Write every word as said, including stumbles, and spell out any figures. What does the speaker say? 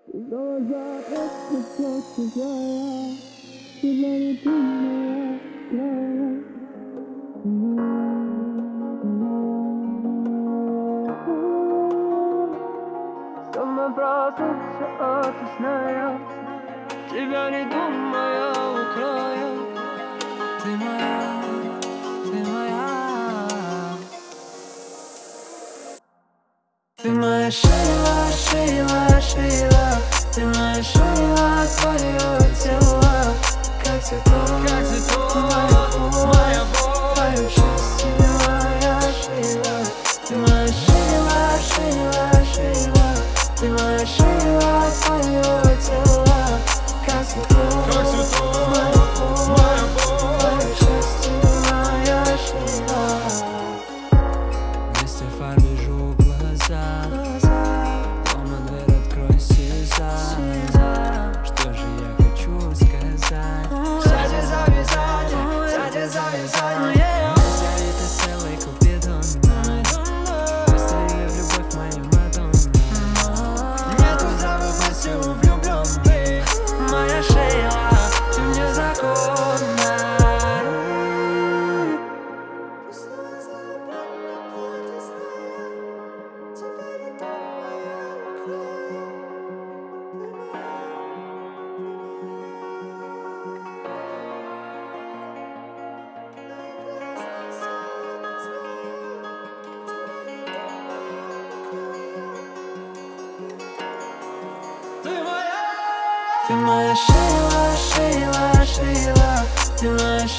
Глаза просто чужая, тебя не думая, края. Словно проснуться от сна, тебя не думая, укрою. Ты моя, ты моя. Ты моя Шейла, Шейла, Шейла. Ты моя Шейла, твое тело, как цветок, как цветок, моя боль, моя боль, твое счастье, моя Шейла. Ты моя Шейла, Шейла, Шейла. Ты моя Шейла, твое тело, как цветок, как цветок, моя боль, моя боль, твое счастье, моя Шейла. Вместе фар вижу глаза, дома дверь открой, слеза. Что же я хочу сказать? Сзади завязать, сзади завязать. Взяли ты целый купидон, выстрели в любовь мою Мадонна. Нету зависти у влюбленных, моя Шейла, ты мне законна. Ты моя Шейла, Шейла, Шейла. Ты моя